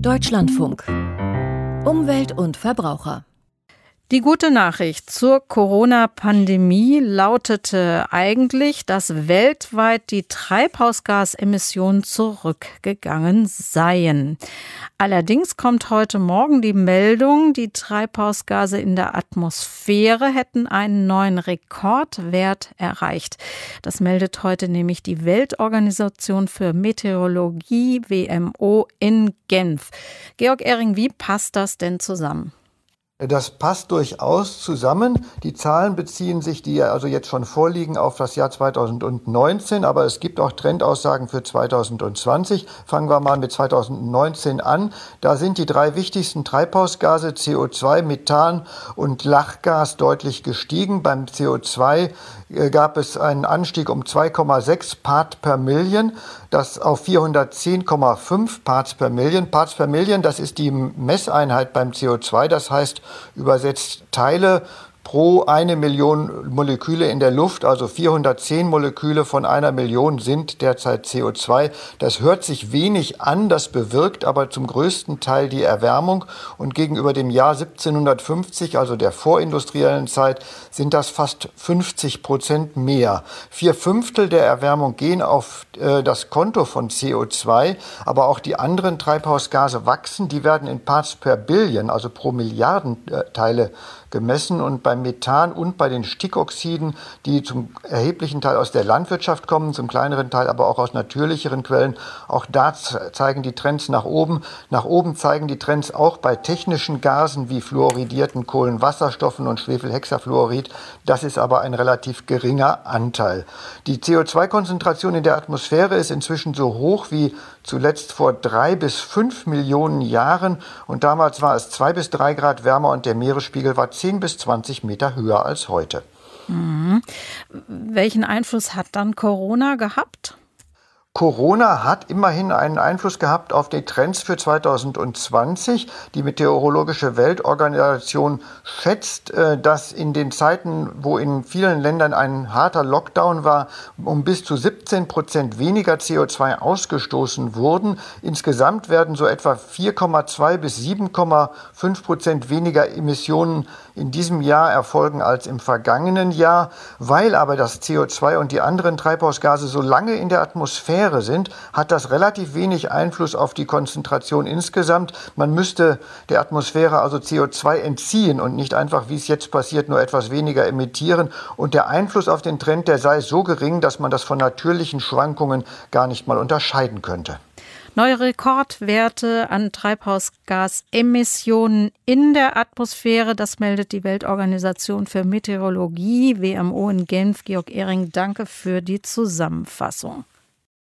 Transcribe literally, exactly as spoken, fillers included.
Deutschlandfunk. Umwelt und Verbraucher. Die gute Nachricht zur Corona-Pandemie lautete eigentlich, dass weltweit die Treibhausgasemissionen zurückgegangen seien. Allerdings kommt heute Morgen die Meldung, die Treibhausgase in der Atmosphäre hätten einen neuen Rekordwert erreicht. Das meldet heute nämlich die Weltorganisation für Meteorologie, W M O, in Genf. Georg Ehring, wie passt das denn zusammen? Das passt durchaus zusammen. Die Zahlen beziehen sich, die ja also jetzt schon vorliegen, auf das Jahr zweitausendneunzehn, aber es gibt auch Trendaussagen für zweitausendzwanzig. Fangen wir mal mit zweitausendneunzehn an. Da sind die drei wichtigsten Treibhausgase C O zwei, Methan und Lachgas deutlich gestiegen. Beim C O zwei gab es einen Anstieg um zwei Komma sechs Part per Million, das auf vierhundertzehn Komma fünf Parts per Million. Parts per Million, das ist die Messeinheit beim C O zwei, das heißt übersetzt Teile pro eine Million Moleküle in der Luft, also vierhundertzehn Moleküle von einer Million sind derzeit C O zwei. Das hört sich wenig an, das bewirkt aber zum größten Teil die Erwärmung. Und gegenüber dem Jahr siebzehnhundertfünfzig, also der vorindustriellen Zeit, sind das fast fünfzig Prozent mehr. Vier Fünftel der Erwärmung gehen auf äh, das Konto von C O zwei, aber auch die anderen Treibhausgase wachsen. Die werden in Parts per Billion, also pro Milliardenteile gemessen, und beim Methan und bei den Stickoxiden, die zum erheblichen Teil aus der Landwirtschaft kommen, zum kleineren Teil aber auch aus natürlicheren Quellen, auch da zeigen die Trends nach oben. Nach oben zeigen die Trends auch bei technischen Gasen wie fluoridierten Kohlenwasserstoffen und Schwefelhexafluorid. Das ist aber ein relativ geringer Anteil. Die C O zwei Konzentration in der Atmosphäre ist inzwischen so hoch wie zuletzt vor drei bis fünf Millionen Jahren, und damals war es zwei bis drei Grad wärmer und der Meeresspiegel war zehn bis zwanzig Meter höher als heute. Mhm. Welchen Einfluss hat dann Corona gehabt? Corona hat immerhin einen Einfluss gehabt auf die Trends für zweitausendzwanzig. Die Meteorologische Weltorganisation schätzt, dass in den Zeiten, wo in vielen Ländern ein harter Lockdown war, um bis zu siebzehn Prozent weniger C O zwei ausgestoßen wurden. Insgesamt werden so etwa vier Komma zwei bis sieben Komma fünf Prozent weniger Emissionen in diesem Jahr erfolgen als im vergangenen Jahr. Weil aber das C O zwei und die anderen Treibhausgase so lange in der Atmosphäre sind, hat das relativ wenig Einfluss auf die Konzentration insgesamt. Man müsste der Atmosphäre also C O zwei entziehen und nicht einfach, wie es jetzt passiert, nur etwas weniger emittieren. Und der Einfluss auf den Trend, der sei so gering, dass man das von natürlichen Schwankungen gar nicht mal unterscheiden könnte. Neue Rekordwerte an Treibhausgasemissionen in der Atmosphäre, das meldet die Weltorganisation für Meteorologie, W M O, in Genf. Georg Ehring, danke für die Zusammenfassung.